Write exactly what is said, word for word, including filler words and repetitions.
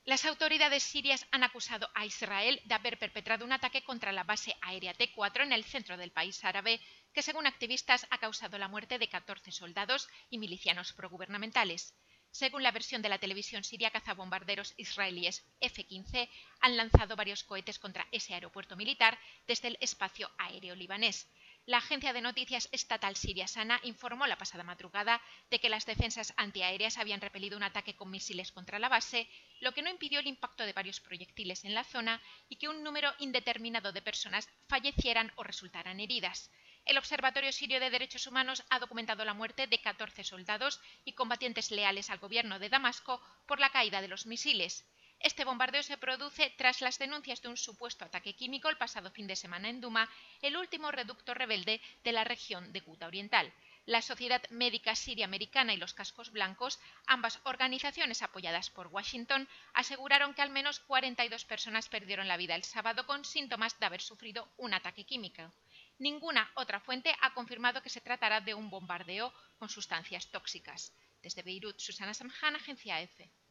Las autoridades sirias han acusado a Israel de haber perpetrado un ataque contra la base aérea T cuatro en el centro del país árabe, que según activistas ha causado la muerte de catorce soldados y milicianos progubernamentales. Según la versión de la televisión siria, cazabombarderos israelíes F quince han lanzado varios cohetes contra ese aeropuerto militar desde el espacio aéreo libanés. La agencia de noticias estatal siria Sana informó la pasada madrugada de que las defensas antiaéreas habían repelido un ataque con misiles contra la base, lo que no impidió el impacto de varios proyectiles en la zona y que un número indeterminado de personas fallecieran o resultaran heridas. El Observatorio Sirio de Derechos Humanos ha documentado la muerte de catorce soldados y combatientes leales al gobierno de Damasco por la caída de los misiles. Este bombardeo se produce tras las denuncias de un supuesto ataque químico el pasado fin de semana en Duma, el último reducto rebelde de la región de Ghouta Oriental. La Sociedad Médica Siria Americana y los Cascos Blancos, ambas organizaciones apoyadas por Washington, aseguraron que al menos cuarenta y dos personas perdieron la vida el sábado con síntomas de haber sufrido un ataque químico. Ninguna otra fuente ha confirmado que se tratará de un bombardeo con sustancias tóxicas. Desde Beirut, Susana Samhan, Agencia E F E.